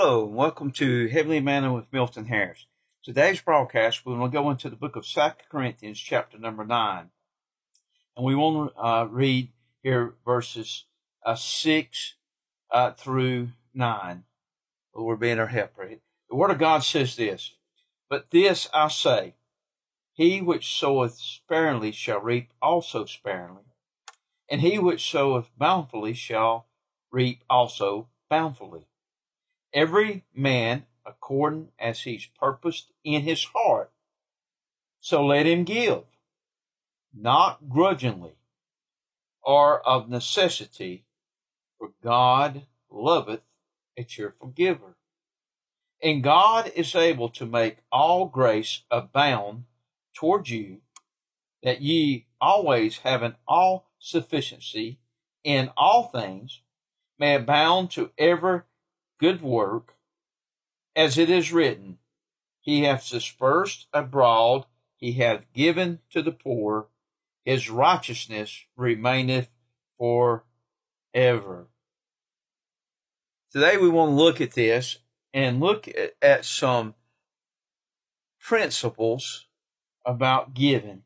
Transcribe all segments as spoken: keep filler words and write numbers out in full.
Hello, and welcome to Heavenly Manna with Milton Harris. Today's broadcast, we're going to go into the book of Second Corinthians, chapter number nine. And we want to uh, read here verses uh, six uh, through nine. Lord being our helper. The Word of God says this, "But this I say, he which soweth sparingly shall reap also sparingly, and he which soweth bountifully shall reap also bountifully. Every man according as he's purposed in his heart, so let him give, not grudgingly or of necessity, for God loveth a cheerful giver. And God is able to make all grace abound toward you, that ye always having all sufficiency in all things may abound to every good work, as it is written, he hath dispersed abroad, he hath given to the poor, his righteousness remaineth forever." Today we want to look at this and look at, at some principles about giving.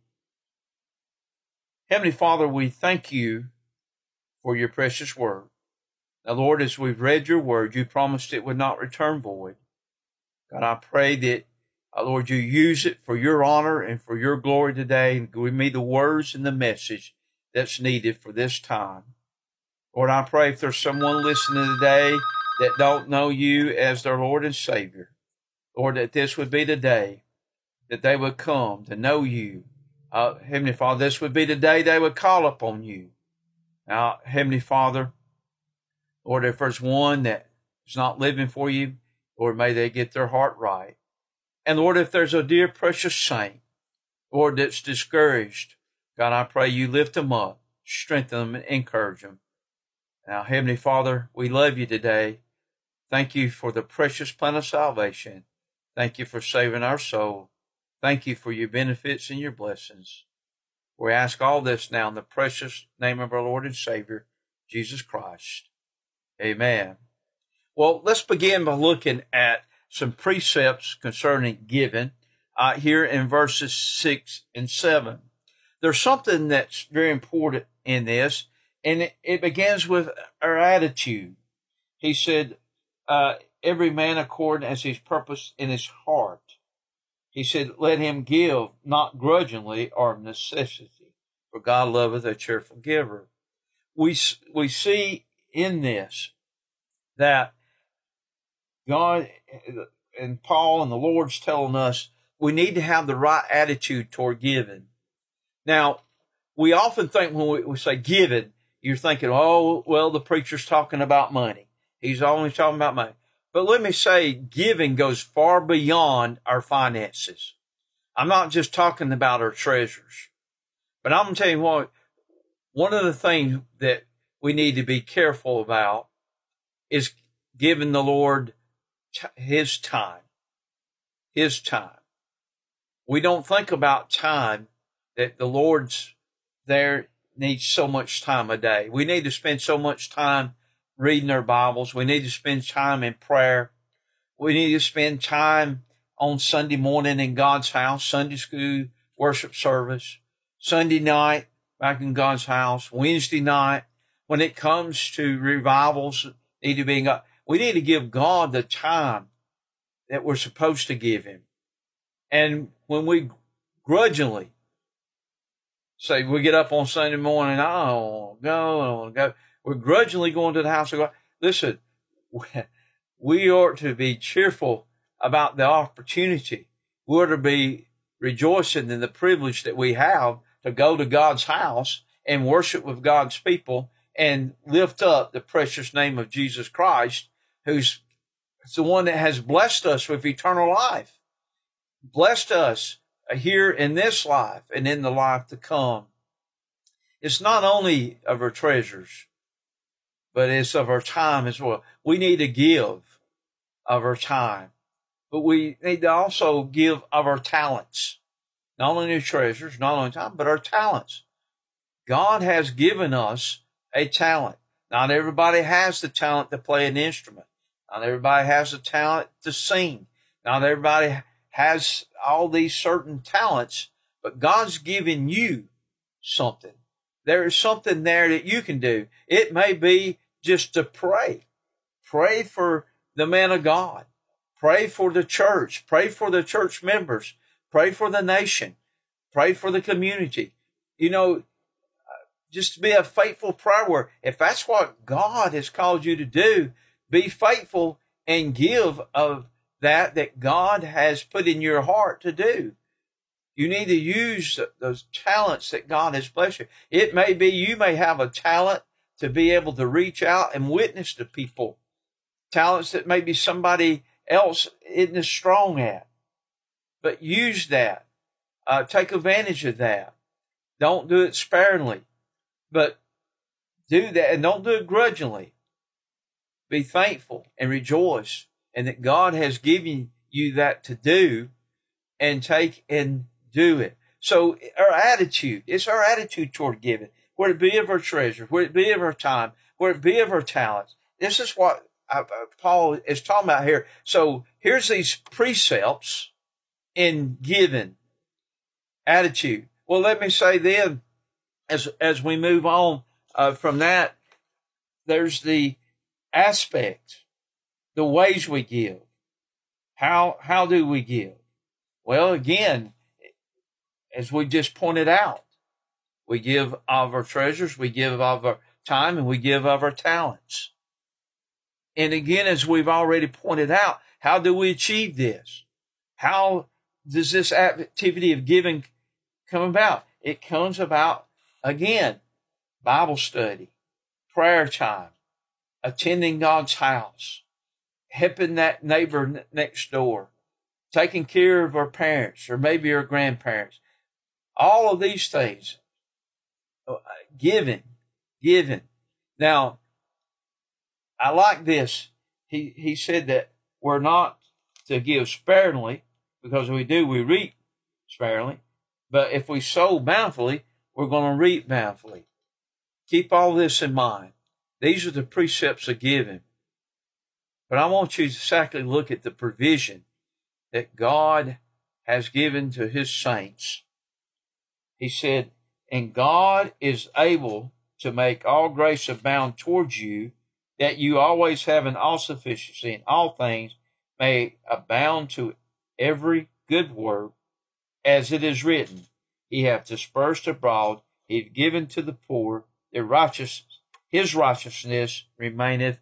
Heavenly Father, we thank you for your precious word. Now, Lord, as we've read your word, you promised it would not return void. God, I pray that, uh, Lord, you use it for your honor and for your glory today, and give me the words and the message that's needed for this time. Lord, I pray if there's someone listening today that don't know you as their Lord and Savior, Lord, that this would be the day that they would come to know you. Uh, Heavenly Father, this would be the day they would call upon you. Now, Heavenly Father, Lord, if there's one that is not living for you, Lord, may they get their heart right. And Lord, if there's a dear precious saint, Lord, that's discouraged, God, I pray you lift them up, strengthen them, and encourage them. Now, Heavenly Father, we love you today. Thank you for the precious plan of salvation. Thank you for saving our soul. Thank you for your benefits and your blessings. We ask all this now in the precious name of our Lord and Savior, Jesus Christ. Amen. Well, let's begin by looking at some precepts concerning giving uh, here in verses six and seven. There's something that's very important in this, and it, it begins with our attitude. He said, uh, every man according as his purpose in his heart. He said, let him give, not grudgingly or of necessity, for God loveth a cheerful giver. We, we see in this that God and Paul and the Lord's telling us we need to have the right attitude toward giving. Now, we often think when we, we say giving, you're thinking, oh, well, the preacher's talking about money. He's only talking about money. But let me say, giving goes far beyond our finances. I'm not just talking about our treasures. But I'm going to tell you what, one of the things that we need to be careful about is giving the Lord t- his time. His time. We don't think about time, that the Lord's there needs so much time a day. We need to spend so much time reading our Bibles. We need to spend time in prayer. We need to spend time on Sunday morning in God's house, Sunday school, worship service, Sunday night back in God's house, Wednesday night. When it comes to revivals, need to be in God. We need to give God the time that we're supposed to give him. And when we grudgingly say, we get up on Sunday morning, I don't want to go, I don't want to go. We're grudgingly going to the house of God. Listen, we ought to be cheerful about the opportunity. We ought to be rejoicing in the privilege that we have to go to God's house and worship with God's people and lift up the precious name of Jesus Christ, who's the one that has blessed us with eternal life, blessed us here in this life and in the life to come. It's not only of our treasures, but it's of our time as well. We need to give of our time, but we need to also give of our talents. Not only our treasures, not only time, but our talents. God has given us a talent. Not everybody has the talent to play an instrument. Not everybody has a talent to sing. Not everybody has all these certain talents, but God's given you something. There is something there that you can do. It may be just to pray. Pray for the man of God. Pray for the church. Pray for the church members. Pray for the nation. Pray for the community. You know, just to be a faithful prayer warrior. If that's what God has called you to do, be faithful and give of that that God has put in your heart to do. You need to use those talents that God has blessed you. It may be you may have a talent to be able to reach out and witness to people. Talents that maybe somebody else isn't as strong at. But use that. Uh, take advantage of that. Don't do it sparingly. But do that, and don't do it grudgingly. Be thankful and rejoice, and that God has given you that to do, and take and do it. So our attitude, it's our attitude toward giving, whether it be of our treasure, whether it be of our time, whether it be of our talents. This is what uh, Paul is talking about here. So here's these precepts in giving attitude. Well, let me say then, as as we move on uh, from that, there's the aspect, the ways we give. How how do we give? Well, again, as we just pointed out, we give of our treasures, we give of our time, and we give of our talents. And again, as we've already pointed out, how do we achieve this? How does this activity of giving come about? It comes about, again, Bible study, prayer time, attending God's house, helping that neighbor next door, taking care of our parents or maybe our grandparents. All of these things, giving, giving. Now, I like this. He, he said that we're not to give sparingly, because if we do, we reap sparingly. But if we sow bountifully, we're going to reap bountifully. Keep all this in mind. These are the precepts of giving. But I want you to exactly look at the provision that God has given to his saints. He said, and God is able to make all grace abound towards you, that you always have an all sufficiency in all things, may abound to every good work, as it is written, he hath dispersed abroad, he hath given to the poor, their righteous, his righteousness remaineth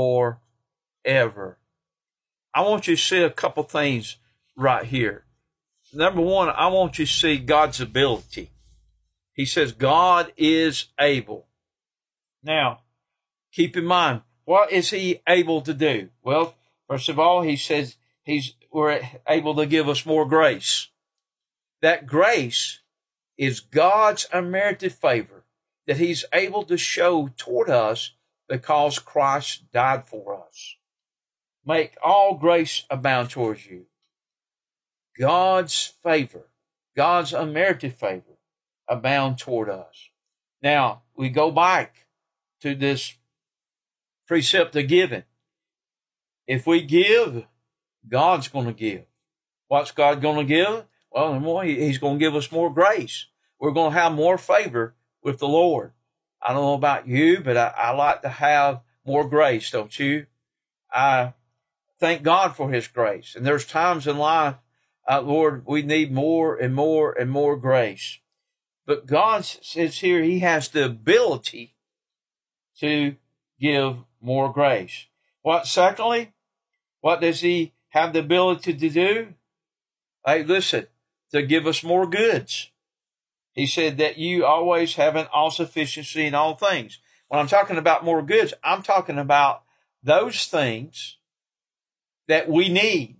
forever. I want you to see a couple things right here. Number one, I want you to see God's ability. He says God is able. Now, keep in mind, what is he able to do? Well, first of all, he says he's we're able to give us more grace. That grace is God's unmerited favor that he's able to show toward us because Christ died for us. Make all grace abound towards you. God's favor, God's unmerited favor, abound toward us. Now, we go back to this precept of giving. If we give, God's going to give. What's God going to give? Well, more, he's going to give us more grace. We're going to have more favor with the Lord. I don't know about you, but I, I like to have more grace, don't you? I thank God for his grace. And there's times in life, uh, Lord, we need more and more and more grace. But God says here he has the ability to give more grace. What, secondly, what does he have the ability to do? Hey, listen, to give us more goods. He said that you always have an all sufficiency in all things. When I'm talking about more goods, I'm talking about those things that we need.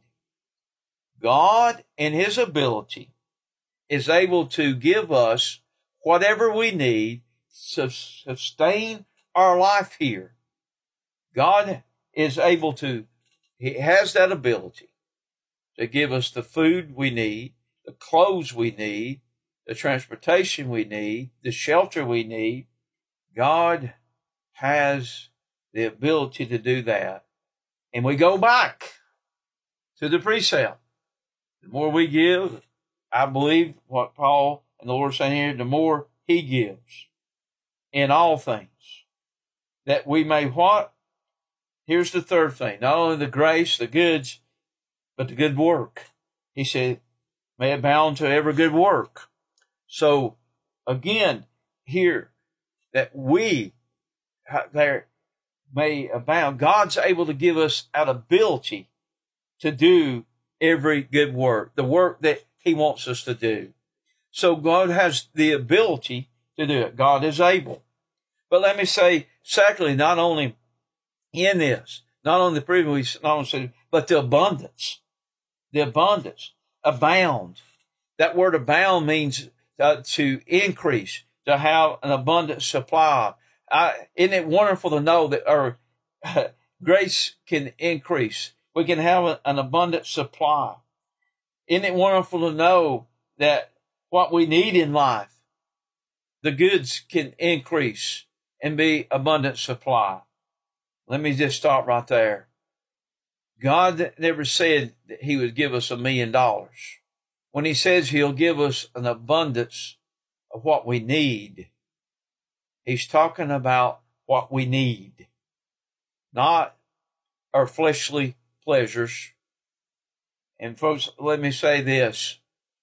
God, in his ability, is able to give us whatever we need to sustain our life here. God is able to, he has that ability to give us the food we need, the clothes we need, the transportation we need, the shelter we need. God has the ability to do that. And we go back to the precept. The more we give, I believe what Paul and the Lord are saying here, the more he gives in all things. That we may what? Here's the third thing. Not only the grace, the goods, but the good work. He said, may abound to every good work. So, again, here, that we there may abound. God's able to give us an ability to do every good work, the work that he wants us to do. So God has the ability to do it. God is able. But let me say, secondly, not only in this, not only the previous, not only said, but the abundance, the abundance, abound. That word abound means uh, to increase, to have an abundant supply. I, isn't it wonderful to know that our uh, grace can increase? We can have a, an abundant supply. Isn't it wonderful to know that what we need in life, the goods can increase and be abundant supply? Let me just stop right there. God never said that he would give us a million dollars. When he says he'll give us an abundance of what we need, he's talking about what we need, not our fleshly pleasures. And folks, let me say this.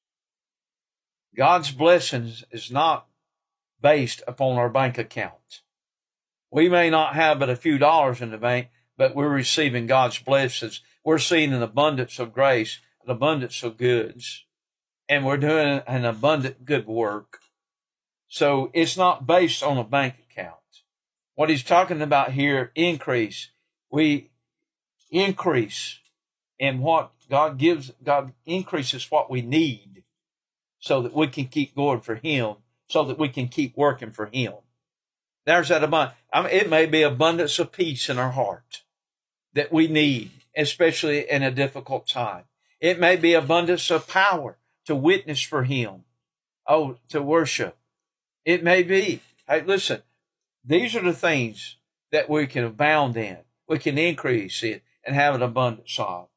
God's blessings is not based upon our bank account. We may not have but a few dollars in the bank, but we're receiving God's blessings. We're seeing an abundance of grace, an abundance of goods, and we're doing an abundant good work. So it's not based on a bank account. What he's talking about here, increase. We increase in what God gives. God increases what we need so that we can keep going for him, so that we can keep working for him. There's that abundance. I mean, it may be abundance of peace in our heart that we need, especially in a difficult time. It may be abundance of power to witness for him. Oh, to worship. It may be. Hey, listen, these are the things that we can abound in. We can increase it and have an abundance of.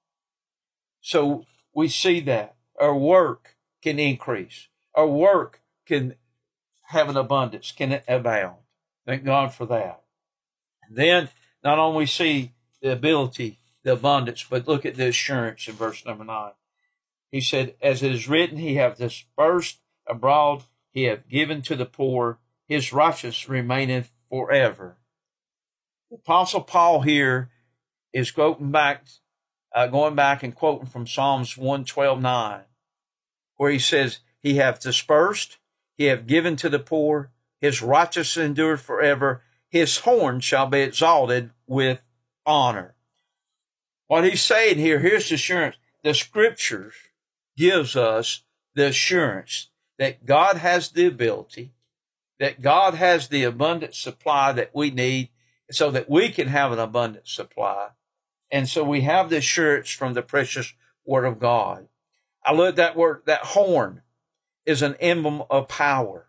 So we see that our work can increase. Our work can have an abundance, can abound. Thank God for that. And then not only see the ability, the abundance, but look at the assurance in verse number nine. He said, as it is written, he hath dispersed abroad, he hath given to the poor, his righteousness remaineth forever. The Apostle Paul here is quoting back, uh, going back and quoting from Psalms one twelve nine, where he says, he hath dispersed, he hath given to the poor, his righteousness endureth forever, his horn shall be exalted with honor. What he's saying here, here's the assurance. The scriptures gives us the assurance that God has the ability, that God has the abundant supply that we need so that we can have an abundant supply. And so we have the assurance from the precious word of God. I look at that word, that horn is an emblem of power.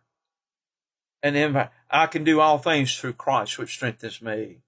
And then I can do all things through Christ, which strengthens me.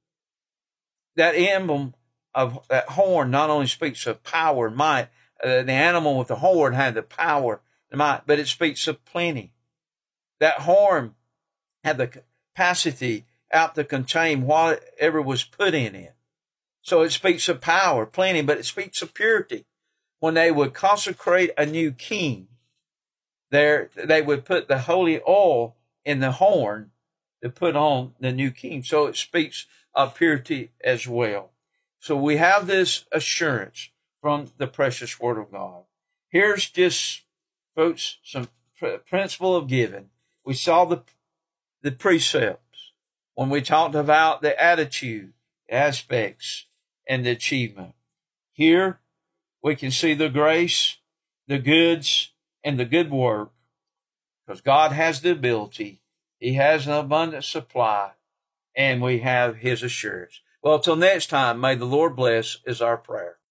That emblem of that horn not only speaks of power and might, uh, the animal with the horn had the power and might, but it speaks of plenty. That horn had the capacity out to contain whatever was put in it. So it speaks of power, plenty, but it speaks of purity. When they would consecrate a new king, there they would put the holy oil in the horn to put on the new king. So it speaks of purity as well. So we have this assurance from the precious word of God. Here's just, folks, some pr- principle of giving. We saw the, the precepts when we talked about the attitude, aspects, and the achievement. Here we can see the grace, the goods, and the good work. Because God has the ability, he has an abundant supply, and we have his assurance. Well, till next time, may the Lord bless is our prayer.